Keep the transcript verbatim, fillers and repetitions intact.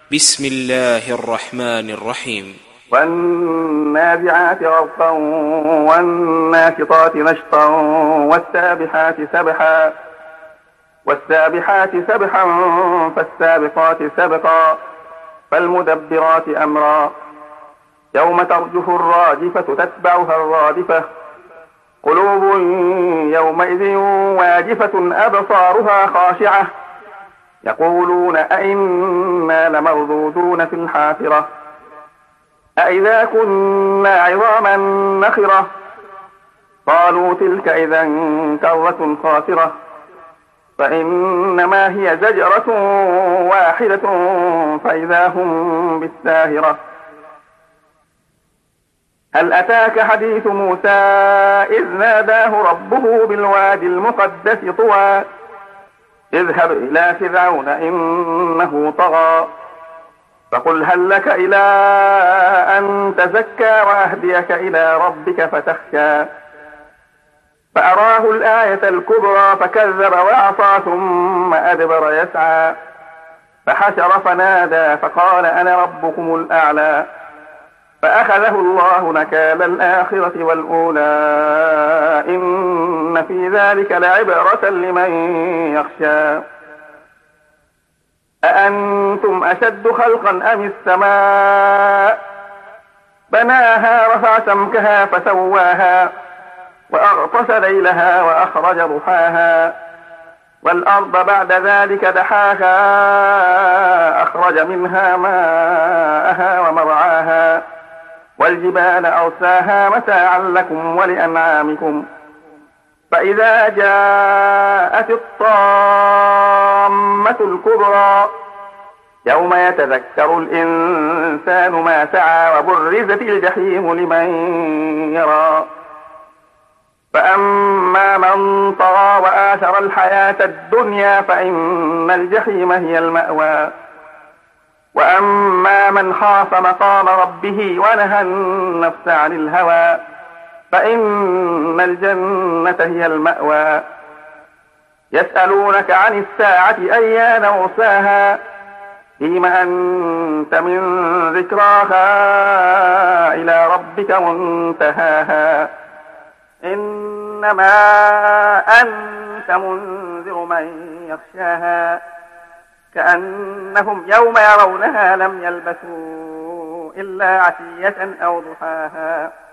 بسم الله الرحمن الرحيم. والنازعات غرقا والناشطات نشطا والسابحات سبحا والسابحات سبحا فالسابقات سبقا فالمدبرات أمرا يوم ترجف الراجفة تتبعها الرادفة قلوب يومئذ واجفة أبصارها خاشعة يقولون أئنا لمردودون في الحافرة أئذا كنا عظاما نخرة قالوا تلك إذا كرة خاسرة فإنما هي زجرة واحدة فإذا هم بالساهرة هل أتاك حديث موسى إذ ناداه ربه بالوادي المقدس طوى اذهب إلى فرعون إنه طغى فقل هل لك إلى أن تزكى وأهديك إلى ربك فتخشى فأراه الآية الكبرى فكذب وعصى ثم أدبر يسعى فحشر فنادى فقال أنا ربكم الأعلى فأخذه الله نكال الآخرة والأولى إن في ذلك لعبرة لمن يخشى أأنتم أشد خلقا أم السماء بناها رفع سمكها فسواها وأغطش ليلها وأخرج ضحاها والأرض بعد ذلك دحاها أخرج منها ماءها ومرعاها والجبال أرساها متاعا لكم ولأنعامكم فإذا جاءت الطامة الكبرى يوم يتذكر الإنسان ما سعى وبرزت الجحيم لمن يرى فأما من طغى وآثر الحياة الدنيا فإن الجحيم هي المأوى وأما من خاف مقام ربه ونهى النفس عن الهوى فإن الجنة هي المأوى يسألونك عن الساعة أيان مرساها فيم أنت من ذكراها إلى ربك منتهاها إنما أنت منذر من يخشاها كأنهم يوم يرونها لم يلبثوا إلا عشية أو ضحاها